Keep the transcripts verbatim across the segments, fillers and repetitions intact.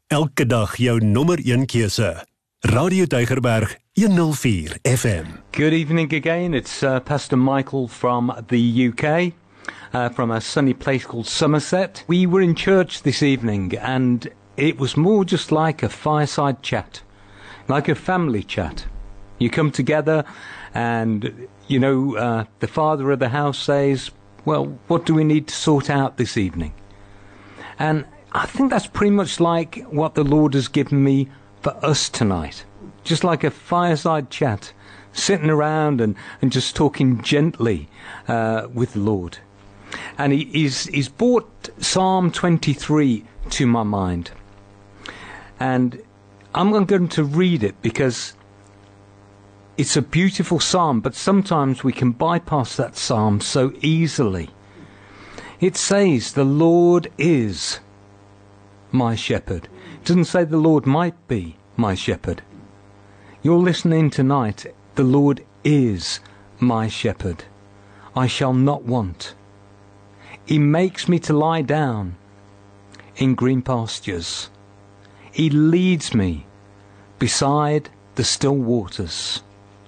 Elke dag jou nommer een keuse. Radio Tygerberg one oh four F M. Good evening again. It's uh, Pastor Michael from the U K, uh, from a sunny place called Somerset. We were in church this evening, and it was more just like a fireside chat, like a family chat. You come together, and, you know, uh, the father of the house says, well, what do we need to sort out this evening? And I think that's pretty much like what the Lord has given me for us tonight. Just like a fireside chat, sitting around and, and just talking gently uh, with the Lord. And he, he's, he's brought Psalm twenty-three to my mind. And I'm going to read it because it's a beautiful psalm, but sometimes we can bypass that psalm so easily. It says, the Lord is my shepherd. It doesn't say the Lord might be my shepherd. You're listening tonight. The Lord is my shepherd. I shall not want. He makes me to lie down in green pastures. He leads me beside the still waters.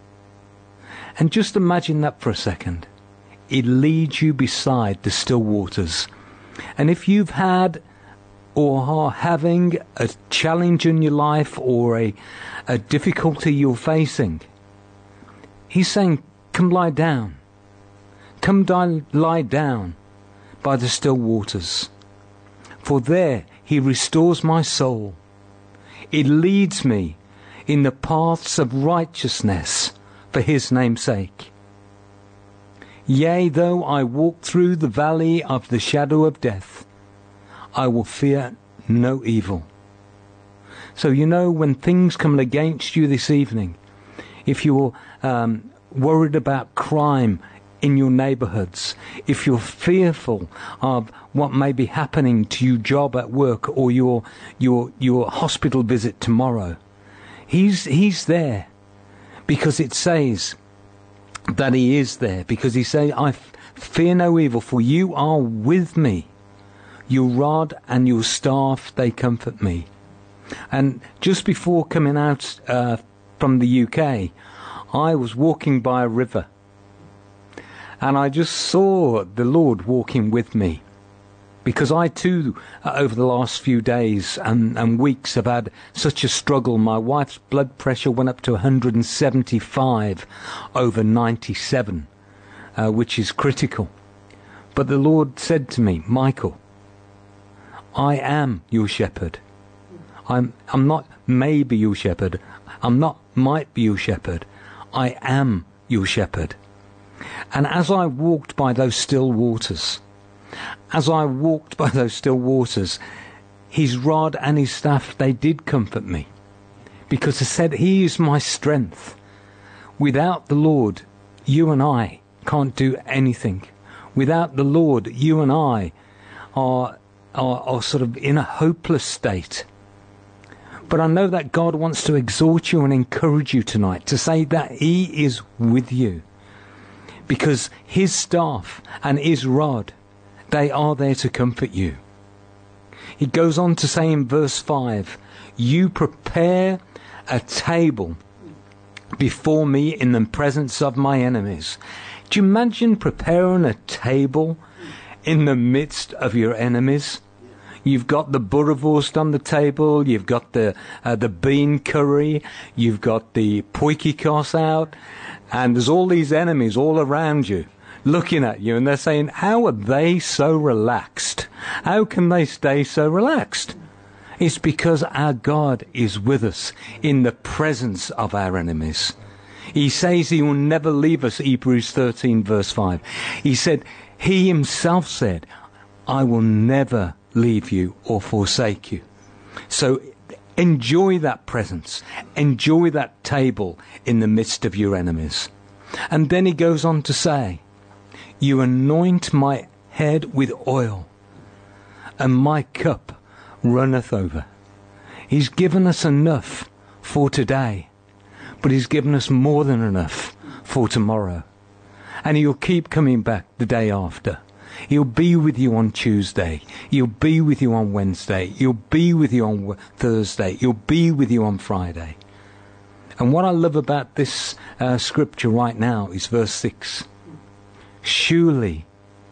And just imagine that for a second. He leads you beside the still waters. And if you've had or are having a challenge in your life or a, a difficulty you're facing, he's saying, come lie down. Come die, lie down by the still waters. For there he restores my soul. It leads me in the paths of righteousness for his name's sake. Yea, though I walk through the valley of the shadow of death, I will fear no evil. So, you know, when things come against you this evening, if you're um, worried about crime in your neighborhoods, if you're fearful of what may be happening to your job at work or your your your hospital visit tomorrow, he's he's there, because it says that he is there, because he says, I f- fear no evil, for you are with me. Your rod and your staff, they comfort me. And just before coming out uh, from the U K, I was walking by a river. And I just saw the Lord walking with me. Because I too, uh, over the last few days and, and weeks, have had such a struggle. My wife's blood pressure went up to one hundred seventy-five over ninety-seven, uh, which is critical. But the Lord said to me, Michael, I am your shepherd. I'm I'm not maybe your shepherd. I'm not might be your shepherd. I am your shepherd. And as I walked by those still waters, as I walked by those still waters, his rod and his staff, they did comfort me. Because he said, he is my strength. Without the Lord, you and I can't do anything. Without the Lord, you and I are Are, are sort of in a hopeless state. But I know that God wants to exhort you and encourage you tonight to say that he is with you, because his staff and his rod, they are there to comfort you. He goes on to say in verse five, you prepare a table before me in the presence of my enemies. Do you imagine preparing a table in the midst of your enemies? You've got the boerewurst on the table, you've got the uh, the bean curry, you've got the potjiekos out, and there's all these enemies all around you looking at you, and they're saying, how are they so relaxed? How can they stay so relaxed? It's because our God is with us in the presence of our enemies. He says he will never leave us, Hebrews thirteen verse five. He said, he himself said, I will never leave you or forsake you. So enjoy that presence. Enjoy that table in the midst of your enemies. And then he goes on to say, you anoint my head with oil, and my cup runneth over. He's given us enough for today, but he's given us more than enough for tomorrow. And he'll keep coming back the day after. He'll be with you on Tuesday. He'll be with you on Wednesday. He'll be with you on Thursday. He'll be with you on Friday. And what I love about this uh, scripture right now is verse six. Surely,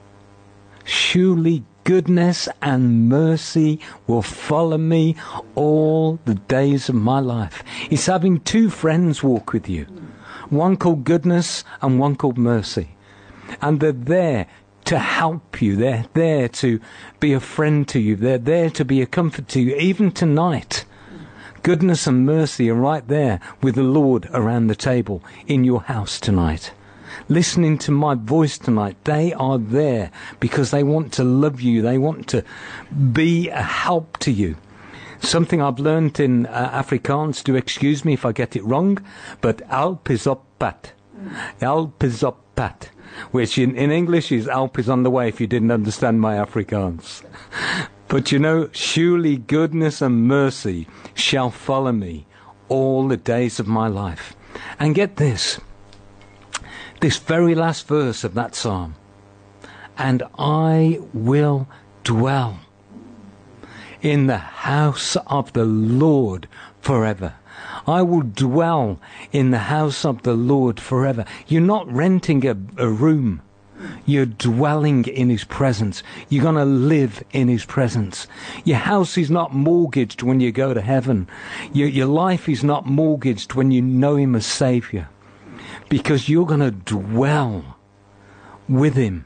surely goodness and mercy will follow me all the days of my life. It's having two friends walk with you. One called goodness and one called mercy. And they're there to help you. They're there to be a friend to you. They're there to be a comfort to you. Even tonight, goodness and mercy are right there with the Lord around the table in your house tonight. Listening to my voice tonight, they are there because they want to love you. They want to be a help to you. Something I've learned in uh, Afrikaans, do excuse me if I get it wrong, but Alp is op pad. Alp is op pad, which in, in English is Alp is on the way if you didn't understand my Afrikaans. But you know, surely goodness and mercy shall follow me all the days of my life. And get this. This very last verse of that psalm. And I will dwell in the house of the Lord forever. I will dwell in the house of the Lord forever. You're not renting a, a room. You're dwelling in his presence. You're going to live in his presence. Your house is not mortgaged when you go to heaven. Your, your life is not mortgaged when you know him as Savior. Because you're going to dwell with him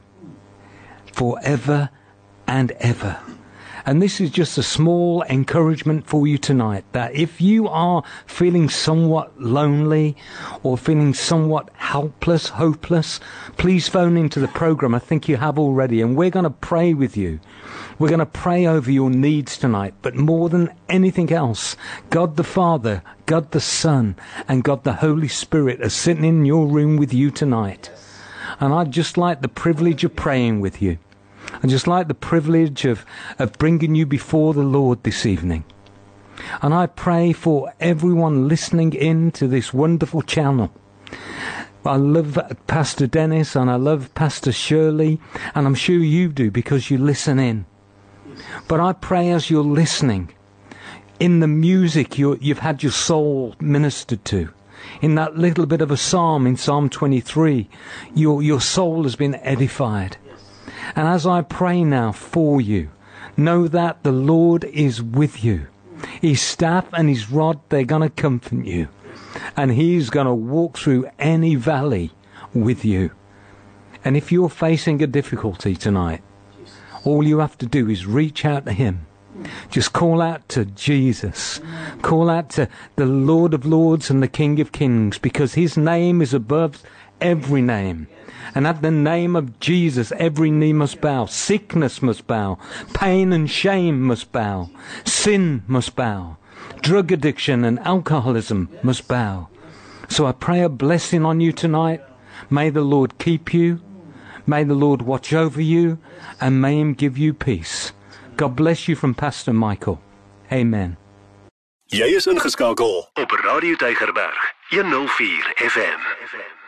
forever and ever. And this is just a small encouragement for you tonight, that if you are feeling somewhat lonely or feeling somewhat helpless, hopeless, please phone into the program. I think you have already, and we're going to pray with you. We're going to pray over your needs tonight, but more than anything else, God the Father, God the Son, and God the Holy Spirit are sitting in your room with you tonight. And I'd just like the privilege of praying with you. I just like the privilege of, of bringing you before the Lord this evening. And I pray for everyone listening in to this wonderful channel. I love Pastor Dennis and I love Pastor Shirley, and I'm sure you do because you listen in. But I pray as you're listening, in the music you're, you've had your soul ministered to. In that little bit of a psalm in Psalm twenty-three, your, your soul has been edified. And as I pray now for you, know that the Lord is with you. His staff and his rod, they're going to comfort you. And he's going to walk through any valley with you. And if you're facing a difficulty tonight, all you have to do is reach out to him. Just call out to Jesus. Call out to the Lord of Lords and the King of Kings, because his name is above every name. And at the name of Jesus, every knee must bow. Sickness must bow. Pain and shame must bow. Sin must bow. Drug addiction and alcoholism must bow. So I pray a blessing on you tonight. May the Lord keep you. May the Lord watch over you. And may him give you peace. God bless you from Pastor Michael. Amen. Jy is ingeskakel op Radio Tygerberg one oh four F M.